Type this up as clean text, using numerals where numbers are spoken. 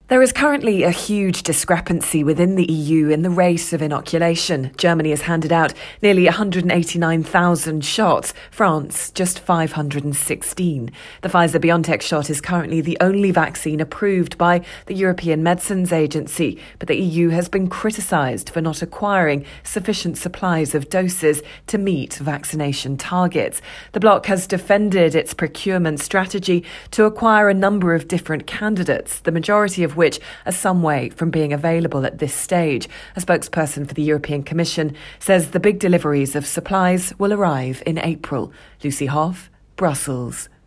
There is currently a huge discrepancy within the EU in the rate of inoculation. Germany has handed out nearly 189,000 shots, France just 516. The Pfizer-BioNTech shot is currently the only vaccine approved by the European Medicines Agency, but the EU has been criticised for not acquiring sufficient supplies of doses to meet vaccination targets. The bloc has defended its procurement strategy to acquire a number of different candidates, the majority of which are some way from being available at this stage. A spokesperson for the European Commission says the big deliveries of supplies will arrive in April. Lucy Hoff, Brussels.